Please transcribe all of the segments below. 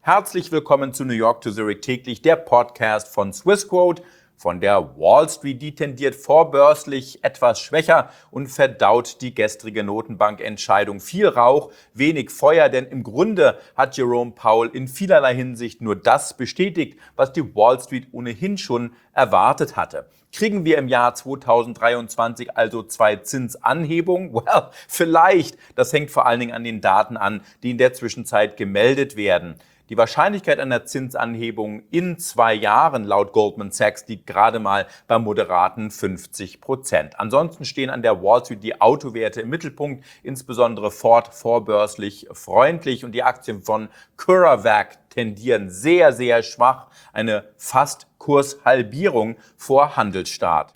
Herzlich willkommen zu New York to Zurich täglich, der Podcast von Swissquote. Von der Wall Street, die tendiert vorbörslich etwas schwächer und verdaut die gestrige Notenbankentscheidung. Viel Rauch, wenig Feuer, denn im Grunde hat Jerome Powell in vielerlei Hinsicht nur das bestätigt, was die Wall Street ohnehin schon erwartet hatte. Kriegen wir im Jahr 2023 also 2 Zinsanhebungen? Well, vielleicht. Das hängt vor allen Dingen an den Daten an, die in der Zwischenzeit gemeldet werden. Die Wahrscheinlichkeit einer Zinsanhebung in 2 Jahren laut Goldman Sachs liegt gerade mal bei moderaten 50%. Ansonsten stehen an der Wall Street die Autowerte im Mittelpunkt, insbesondere Ford vorbörslich freundlich und die Aktien von CuraVac tendieren sehr, sehr schwach, eine fast Kurshalbierung vor Handelsstart.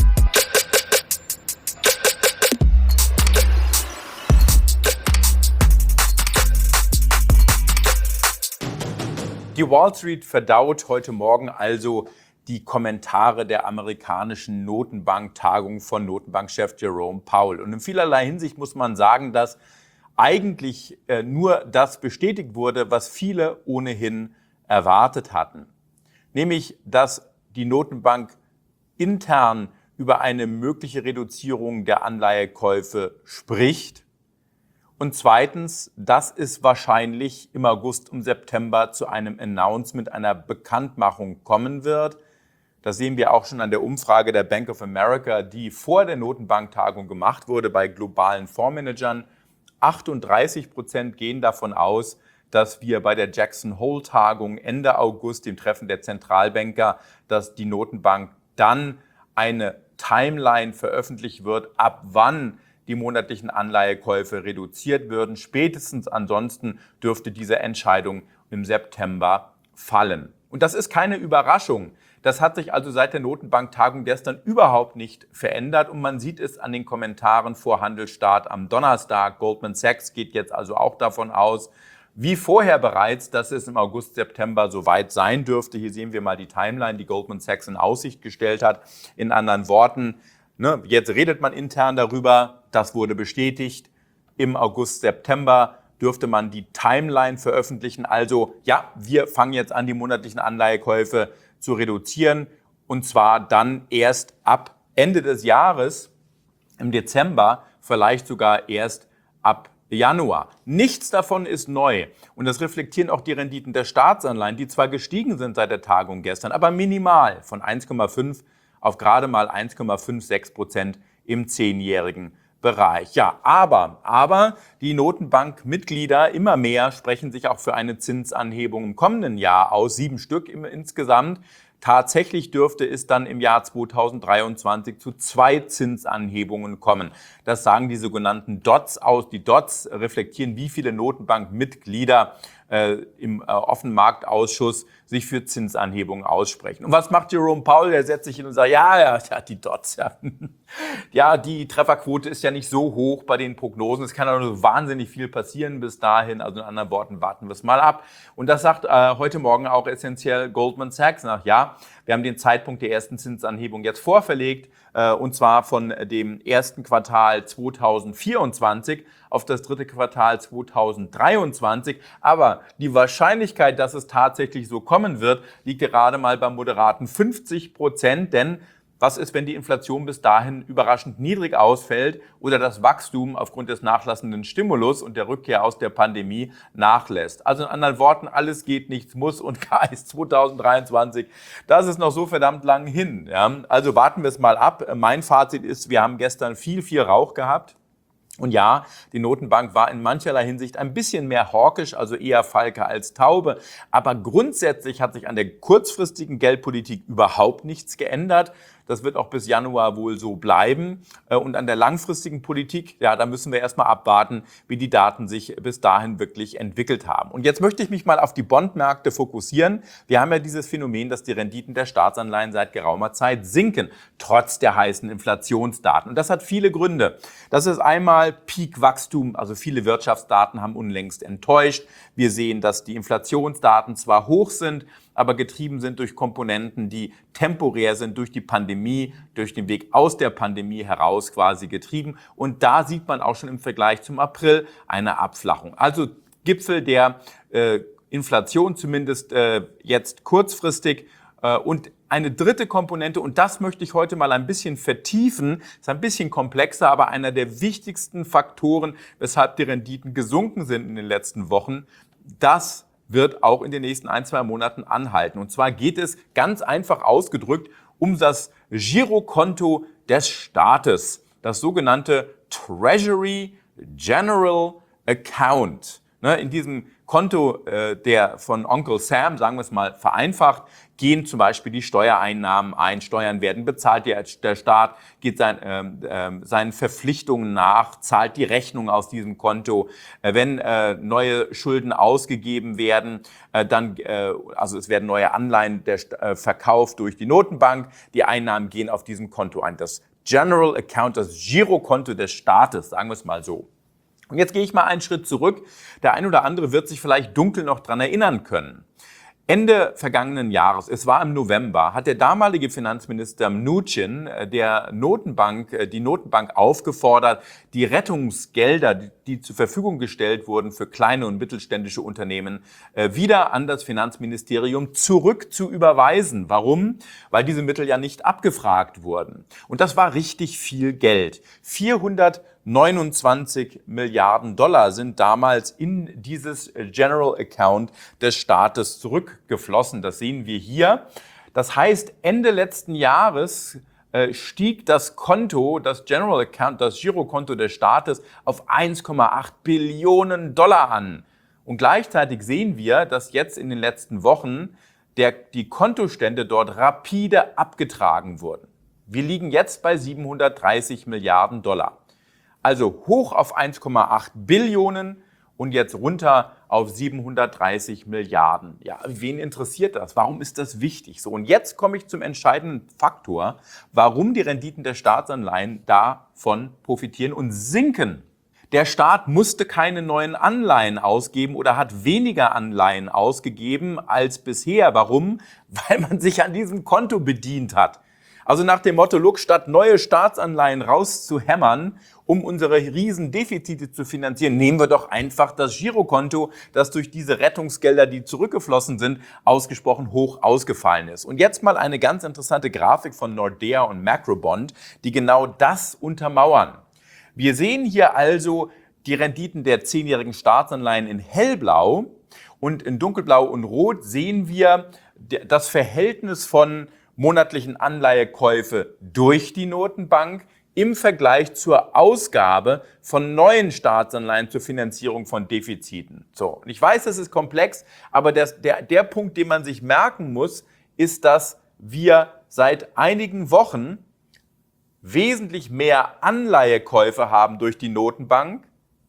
Die Wall Street verdaut heute Morgen also die Kommentare der amerikanischen Notenbanktagung von Notenbankchef Jerome Powell. Und in vielerlei Hinsicht muss man sagen, dass eigentlich nur das bestätigt wurde, was viele ohnehin erwartet hatten. Nämlich, dass die Notenbank intern über eine mögliche Reduzierung der Anleihekäufe spricht. Und zweitens, dass es wahrscheinlich im August und September zu einem Announcement, einer Bekanntmachung kommen wird. Das sehen wir auch schon an der Umfrage der Bank of America, die vor der Notenbanktagung gemacht wurde bei globalen Fondsmanagern. 38% gehen davon aus, dass wir bei der Jackson Hole-Tagung Ende August, dem Treffen der Zentralbanker, dass die Notenbank dann eine Timeline veröffentlicht wird, ab wann die monatlichen Anleihekäufe reduziert würden. Spätestens ansonsten dürfte diese Entscheidung im September fallen. Und das ist keine Überraschung. Das hat sich also seit der Notenbanktagung gestern überhaupt nicht verändert und man sieht es an den Kommentaren vor Handelsstart am Donnerstag. Goldman Sachs geht jetzt also auch davon aus, wie vorher bereits, dass es im August, September soweit sein dürfte. Hier sehen wir mal die Timeline, die Goldman Sachs in Aussicht gestellt hat. In anderen Worten, jetzt redet man intern darüber, das wurde bestätigt. Im August, September dürfte man die Timeline veröffentlichen. Also ja, wir fangen jetzt an, die monatlichen Anleihekäufe zu reduzieren. Und zwar dann erst ab Ende des Jahres, im Dezember, vielleicht sogar erst ab Januar. Nichts davon ist neu. Und das reflektieren auch die Renditen der Staatsanleihen, die zwar gestiegen sind seit der Tagung gestern, aber minimal von 1,5 auf gerade mal 1,56% im 10-jährigen Bereich. Ja, aber die Notenbankmitglieder immer mehr sprechen sich auch für eine Zinsanhebung im kommenden Jahr aus, 7 Stück insgesamt. Tatsächlich dürfte es dann im Jahr 2023 zu 2 Zinsanhebungen kommen. Das sagen die sogenannten Dots aus. Die Dots reflektieren, wie viele Notenbankmitglieder im Offenmarktausschuss sich für Zinsanhebungen aussprechen. Und was macht Jerome Powell? Der setzt sich hin und sagt, ja, die Dots, ja. Ja, die Trefferquote ist ja nicht so hoch bei den Prognosen. Es kann auch so wahnsinnig viel passieren bis dahin. Also in anderen Worten, warten wir es mal ab. Und das sagt heute Morgen auch essentiell Goldman Sachs nach, ja, wir haben den Zeitpunkt der ersten Zinsanhebung jetzt vorverlegt, und zwar von dem ersten Quartal 2024 auf das dritte Quartal 2023. Aber die Wahrscheinlichkeit, dass es tatsächlich so kommen wird, liegt gerade mal bei moderaten 50%, denn was ist, wenn die Inflation bis dahin überraschend niedrig ausfällt oder das Wachstum aufgrund des nachlassenden Stimulus und der Rückkehr aus der Pandemie nachlässt? Also in anderen Worten, alles geht, nichts muss und KS 2023, das ist noch so verdammt lang hin. Ja? Also warten wir es mal ab. Mein Fazit ist, wir haben gestern viel Rauch gehabt. Und ja, die Notenbank war in mancherlei Hinsicht ein bisschen mehr hawkisch, also eher Falke als Taube. Aber grundsätzlich hat sich an der kurzfristigen Geldpolitik überhaupt nichts geändert. Das wird auch bis Januar wohl so bleiben. Und an der langfristigen Politik, ja, da müssen wir erstmal abwarten, wie die Daten sich bis dahin wirklich entwickelt haben. Und jetzt möchte ich mich mal auf die Bondmärkte fokussieren. Wir haben ja dieses Phänomen, dass die Renditen der Staatsanleihen seit geraumer Zeit sinken, trotz der heißen Inflationsdaten. Und das hat viele Gründe. Das ist einmal Peak-Wachstum, also viele Wirtschaftsdaten haben unlängst enttäuscht. Wir sehen, dass die Inflationsdaten zwar hoch sind, aber getrieben sind durch Komponenten, die temporär sind, durch die Pandemie, durch den Weg aus der Pandemie heraus quasi getrieben. Und da sieht man auch schon im Vergleich zum April eine Abflachung. Also Gipfel der Inflation, zumindest jetzt kurzfristig. Und eine dritte Komponente, und das möchte ich heute mal ein bisschen vertiefen, ist ein bisschen komplexer, aber einer der wichtigsten Faktoren, weshalb die Renditen gesunken sind in den letzten Wochen, das wird auch in den nächsten 1-2 Monaten anhalten. Und zwar geht es ganz einfach ausgedrückt um das Girokonto des Staates, das sogenannte Treasury General Account. In diesem Konto der von Onkel Sam, sagen wir es mal vereinfacht, gehen zum Beispiel die Steuereinnahmen ein, Steuern werden bezahlt, der Staat geht seinen Verpflichtungen nach, zahlt die Rechnung aus diesem Konto. Wenn neue Schulden ausgegeben werden, also es werden neue Anleihen verkauft durch die Notenbank, die Einnahmen gehen auf diesem Konto ein. Das General Account, das Girokonto des Staates, sagen wir es mal so. Und jetzt gehe ich mal einen Schritt zurück. Der ein oder andere wird sich vielleicht dunkel noch dran erinnern können. Ende vergangenen Jahres, es war im November, hat der damalige Finanzminister Mnuchin die Notenbank aufgefordert, die Rettungsgelder, die zur Verfügung gestellt wurden für kleine und mittelständische Unternehmen, wieder an das Finanzministerium zurück zu überweisen. Warum? Weil diese Mittel ja nicht abgefragt wurden. Und das war richtig viel Geld. 429 Milliarden Dollar sind damals in dieses General Account des Staates zurückgeflossen. Das sehen wir hier. Das heißt, Ende letzten Jahres stieg das Konto, das General Account, das Girokonto des Staates auf 1,8 Billionen Dollar an. Und gleichzeitig sehen wir, dass jetzt in den letzten Wochen die Kontostände dort rapide abgetragen wurden. Wir liegen jetzt bei 730 Milliarden Dollar. Also hoch auf 1,8 Billionen und jetzt runter auf 730 Milliarden. Ja, wen interessiert das? Warum ist das wichtig? So, und jetzt komme ich zum entscheidenden Faktor, warum die Renditen der Staatsanleihen davon profitieren und sinken. Der Staat musste keine neuen Anleihen ausgeben oder hat weniger Anleihen ausgegeben als bisher. Warum? Weil man sich an diesem Konto bedient hat. Also nach dem Motto, look, statt neue Staatsanleihen rauszuhämmern, um unsere Riesendefizite zu finanzieren, nehmen wir doch einfach das Girokonto, das durch diese Rettungsgelder, die zurückgeflossen sind, ausgesprochen hoch ausgefallen ist. Und jetzt mal eine ganz interessante Grafik von Nordea und Macrobond, die genau das untermauern. Wir sehen hier also die Renditen der 10-jährigen Staatsanleihen in hellblau und in dunkelblau und rot sehen wir das Verhältnis von monatlichen Anleihekäufe durch die Notenbank im Vergleich zur Ausgabe von neuen Staatsanleihen zur Finanzierung von Defiziten. So, und ich weiß, das ist komplex, aber der Punkt, den man sich merken muss, ist, dass wir seit einigen Wochen wesentlich mehr Anleihekäufe haben durch die Notenbank,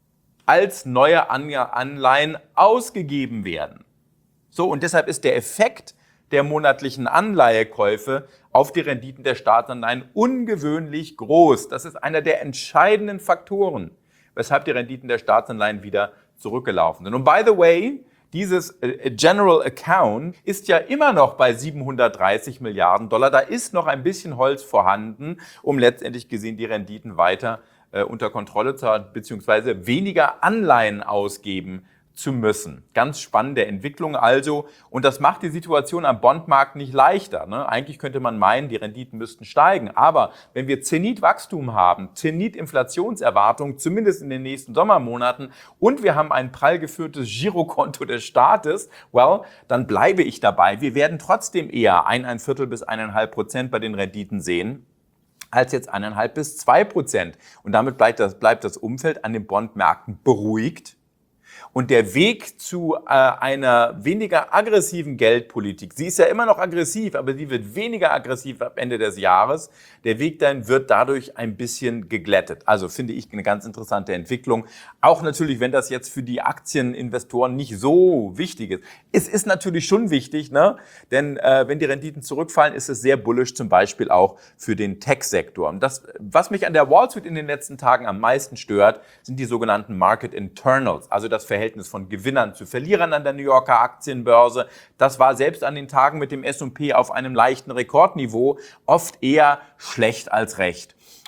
als neue Anleihen ausgegeben werden. So, und deshalb ist der Effekt der monatlichen Anleihekäufe auf die Renditen der Staatsanleihen ungewöhnlich groß. Das ist einer der entscheidenden Faktoren, weshalb die Renditen der Staatsanleihen wieder zurückgelaufen sind. Und by the way, dieses General Account ist ja immer noch bei 730 Milliarden Dollar. Da ist noch ein bisschen Holz vorhanden, um letztendlich gesehen die Renditen weiter unter Kontrolle zu haben, beziehungsweise weniger Anleihen ausgeben zu müssen. Ganz spannende Entwicklung also. Und das macht die Situation am Bondmarkt nicht leichter. Eigentlich könnte man meinen, die Renditen müssten steigen. Aber wenn wir Zenit-Wachstum haben, Zenit-Inflationserwartung, zumindest in den nächsten Sommermonaten, und wir haben ein prall geführtes Girokonto des Staates, dann bleibe ich dabei. Wir werden trotzdem eher 1,25 bis 1,5% bei den Renditen sehen, als jetzt 1,5 bis 2%. Und damit bleibt das Umfeld an den Bondmärkten beruhigt. Und der Weg zu einer weniger aggressiven Geldpolitik, sie ist ja immer noch aggressiv, aber sie wird weniger aggressiv ab Ende des Jahres. Der Weg dahin wird dadurch ein bisschen geglättet. Also finde ich eine ganz interessante Entwicklung. Auch natürlich, wenn das jetzt für die Aktieninvestoren nicht so wichtig ist. Es ist natürlich schon wichtig, denn wenn die Renditen zurückfallen, ist es sehr bullish, zum Beispiel auch für den Tech-Sektor. Und das, was mich an der Wall Street in den letzten Tagen am meisten stört, sind die sogenannten Market Internals, also das Verhältnis von Gewinnern zu Verlierern an der New Yorker Aktienbörse. Das war selbst an den Tagen mit dem S&P auf einem leichten Rekordniveau oft eher schlecht als recht.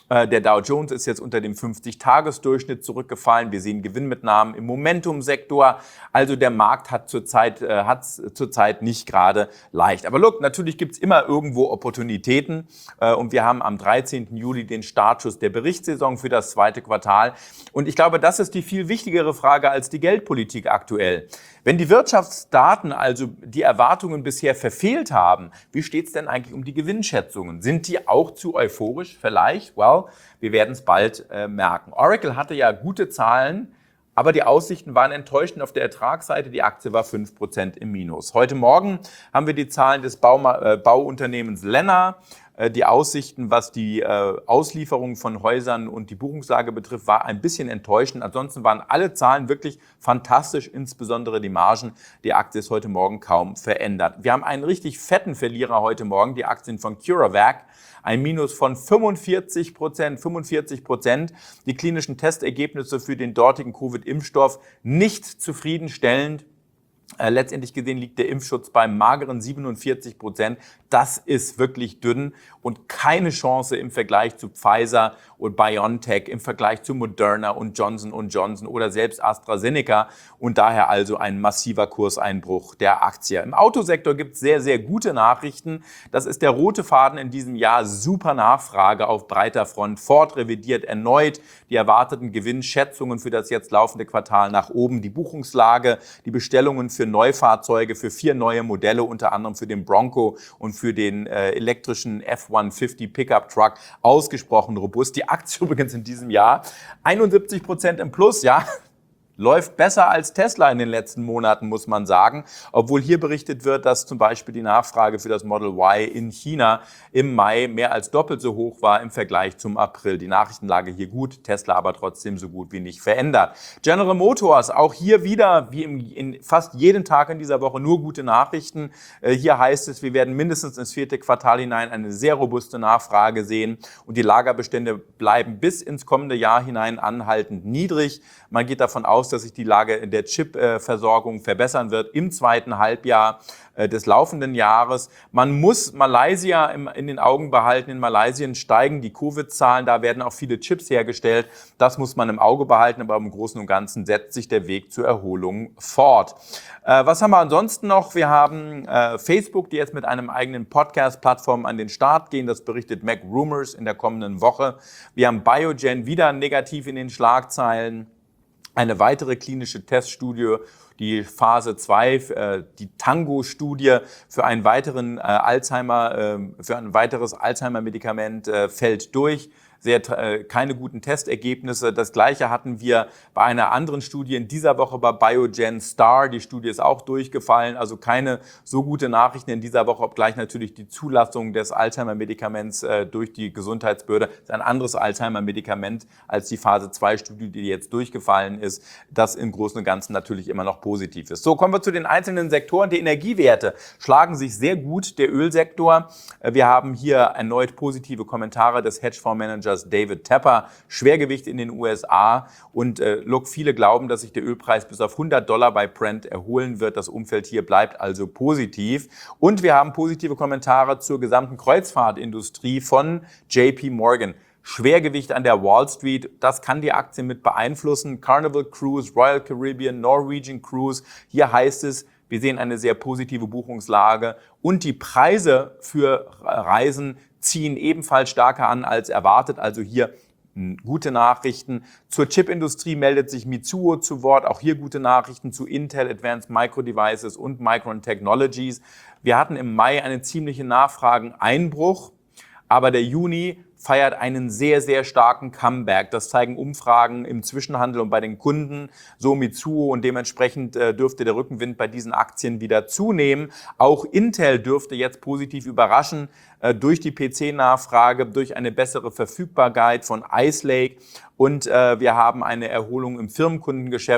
Der Dow Jones ist jetzt unter dem 50-Tages-Durchschnitt zurückgefallen. Wir sehen Gewinnmitnahmen im Momentum-Sektor. Also der Markt hat zurzeit nicht gerade leicht. Aber look, natürlich gibt es immer irgendwo Opportunitäten. Und wir haben am 13. Juli den Startschuss der Berichtssaison für das zweite Quartal. Und ich glaube, das ist die viel wichtigere Frage als die Geldpolitik aktuell. Wenn die Wirtschaftsdaten also die Erwartungen bisher verfehlt haben, wie steht es denn eigentlich um die Gewinnschätzungen? Sind die auch zu euphorisch? Vielleicht? Well, wir werden es bald merken. Oracle hatte ja gute Zahlen, aber die Aussichten waren enttäuschend auf der Ertragsseite. Die Aktie war 5% im Minus. Heute Morgen haben wir die Zahlen des Bauunternehmens Lennar. Die Aussichten, was die Auslieferung von Häusern und die Buchungslage betrifft, war ein bisschen enttäuschend. Ansonsten waren alle Zahlen wirklich fantastisch, insbesondere die Margen. Die Aktie ist heute Morgen kaum verändert. Wir haben einen richtig fetten Verlierer heute Morgen, die Aktien von CureVac. Ein Minus von 45%. Die klinischen Testergebnisse für den dortigen Covid-Impfstoff nicht zufriedenstellend. Letztendlich gesehen liegt der Impfschutz beim mageren 47%. Das ist wirklich dünn und keine Chance im Vergleich zu Pfizer und BioNTech, im Vergleich zu Moderna und Johnson & Johnson oder selbst AstraZeneca und daher also ein massiver Kurseinbruch der Aktie. Im Autosektor gibt es sehr, sehr gute Nachrichten. Das ist der rote Faden in diesem Jahr. Super Nachfrage auf breiter Front. Ford revidiert erneut die erwarteten Gewinnschätzungen für das jetzt laufende Quartal nach oben. Die Buchungslage, die Bestellungen für Neufahrzeuge, für 4 neue Modelle, unter anderem für den Bronco und für den elektrischen F-150 Pickup Truck, ausgesprochen robust. Die Aktie übrigens in diesem Jahr 71% im Plus, ja. Läuft besser als Tesla in den letzten Monaten, muss man sagen. Obwohl hier berichtet wird, dass zum Beispiel die Nachfrage für das Model Y in China im Mai mehr als doppelt so hoch war im Vergleich zum April. Die Nachrichtenlage hier gut, Tesla aber trotzdem so gut wie nicht verändert. General Motors, auch hier wieder, wie in fast jeden Tag in dieser Woche, nur gute Nachrichten. Hier heißt es, wir werden mindestens ins 4. Quartal hinein eine sehr robuste Nachfrage sehen und die Lagerbestände bleiben bis ins kommende Jahr hinein anhaltend niedrig. Man geht davon aus, dass sich die Lage in der Chip-Versorgung verbessern wird im zweiten Halbjahr des laufenden Jahres. Man muss Malaysia in den Augen behalten. In Malaysia steigen die Covid-Zahlen, da werden auch viele Chips hergestellt. Das muss man im Auge behalten, aber im Großen und Ganzen setzt sich der Weg zur Erholung fort. Was haben wir ansonsten noch? Wir haben Facebook, die jetzt mit einem eigenen Podcast-Plattform an den Start gehen. Das berichtet MacRumors in der kommenden Woche. Wir haben Biogen wieder negativ in den Schlagzeilen. Eine weitere klinische Teststudie, die Phase 2, die Tango-Studie für ein weiteres Alzheimer-Medikament fällt durch. Keine guten Testergebnisse. Das Gleiche hatten wir bei einer anderen Studie in dieser Woche bei Biogen Star. Die Studie ist auch durchgefallen. Also keine so gute Nachrichten in dieser Woche, obgleich natürlich die Zulassung des Alzheimer-Medikaments durch die Gesundheitsbehörde ist ein anderes Alzheimer-Medikament als die Phase 2-Studie, die jetzt durchgefallen ist. Das im Großen und Ganzen natürlich immer noch positiv ist. So, kommen wir zu den einzelnen Sektoren. Die Energiewerte schlagen sich sehr gut. Der Ölsektor. Wir haben hier erneut positive Kommentare des Hedgefondsmanagers David Tepper, Schwergewicht in den USA und viele glauben, dass sich der Ölpreis bis auf $100 bei Brent erholen wird. Das Umfeld hier bleibt also positiv. Und wir haben positive Kommentare zur gesamten Kreuzfahrtindustrie von JP Morgan. Schwergewicht an der Wall Street, das kann die Aktie mit beeinflussen. Carnival Cruise, Royal Caribbean, Norwegian Cruise, hier heißt es, wir sehen eine sehr positive Buchungslage und die Preise für Reisen ziehen ebenfalls stärker an als erwartet. Also hier gute Nachrichten. Zur Chipindustrie meldet sich Mitsuo zu Wort. Auch hier gute Nachrichten zu Intel, Advanced Micro Devices und Micron Technologies. Wir hatten im Mai einen ziemlichen Nachfrageneinbruch, aber der Juni feiert einen sehr, sehr starken Comeback. Das zeigen Umfragen im Zwischenhandel und bei den Kunden, so Mitsuo, und dementsprechend dürfte der Rückenwind bei diesen Aktien wieder zunehmen. Auch Intel dürfte jetzt positiv überraschen durch die PC-Nachfrage, durch eine bessere Verfügbarkeit von Ice Lake und wir haben eine Erholung im Firmenkundengeschäft.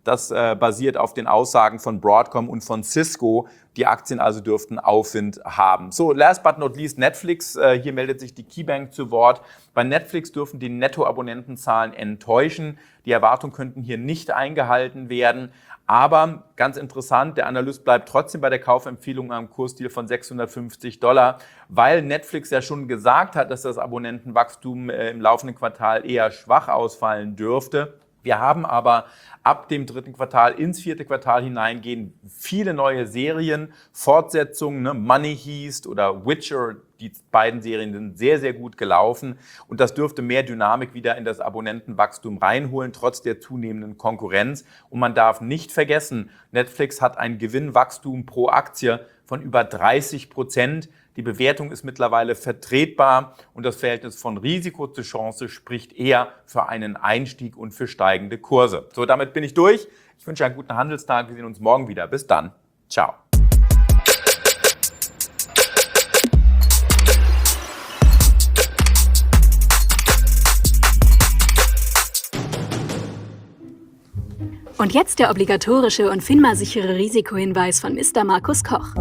Das basiert auf den Aussagen von Broadcom und von Cisco. Die Aktien also dürften Aufwind haben. So, last but not least Netflix. Hier meldet sich die KeyBank zu Wort. Bei Netflix dürfen die Nettoabonnentenzahlen enttäuschen. Die Erwartungen könnten hier nicht eingehalten werden. Aber ganz interessant, der Analyst bleibt trotzdem bei der Kaufempfehlung am Kursziel von $650, weil Netflix ja schon gesagt hat, dass das Abonnentenwachstum im laufenden Quartal eher schwach ausfallen dürfte. Wir haben aber ab dem 3. Quartal ins 4. Quartal hineingehen viele neue Serien, Fortsetzungen, Money Heist oder Witcher. Die beiden Serien sind sehr, sehr gut gelaufen und das dürfte mehr Dynamik wieder in das Abonnentenwachstum reinholen, trotz der zunehmenden Konkurrenz. Und man darf nicht vergessen, Netflix hat ein Gewinnwachstum pro Aktie von über 30%. Die Bewertung ist mittlerweile vertretbar und das Verhältnis von Risiko zu Chance spricht eher für einen Einstieg und für steigende Kurse. So, damit bin ich durch. Ich wünsche einen guten Handelstag. Wir sehen uns morgen wieder. Bis dann. Ciao. Und jetzt der obligatorische und FINMA-sichere Risikohinweis von Mr. Markus Koch.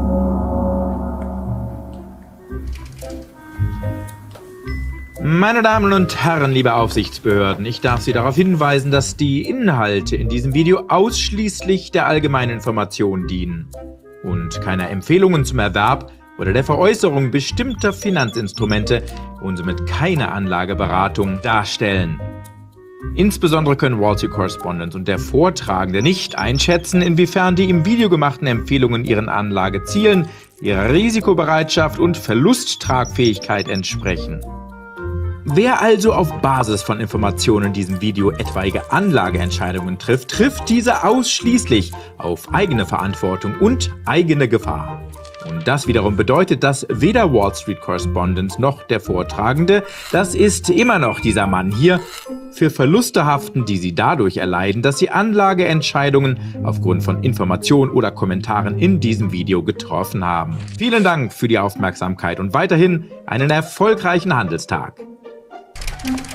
Meine Damen und Herren, liebe Aufsichtsbehörden, ich darf Sie darauf hinweisen, dass die Inhalte in diesem Video ausschließlich der allgemeinen Information dienen und keiner Empfehlungen zum Erwerb oder der Veräußerung bestimmter Finanzinstrumente und somit keine Anlageberatung darstellen. Insbesondere können Wall Street Correspondent und der Vortragende nicht einschätzen, inwiefern die im Video gemachten Empfehlungen ihren Anlagezielen, ihrer Risikobereitschaft und Verlusttragfähigkeit entsprechen. Wer also auf Basis von Informationen in diesem Video etwaige Anlageentscheidungen trifft, trifft diese ausschließlich auf eigene Verantwortung und eigene Gefahr. Und das wiederum bedeutet, dass weder Wall Street Correspondent noch der Vortragende, das ist immer noch dieser Mann hier, für Verluste haften, die sie dadurch erleiden, dass sie Anlageentscheidungen aufgrund von Informationen oder Kommentaren in diesem Video getroffen haben. Vielen Dank für die Aufmerksamkeit und weiterhin einen erfolgreichen Handelstag.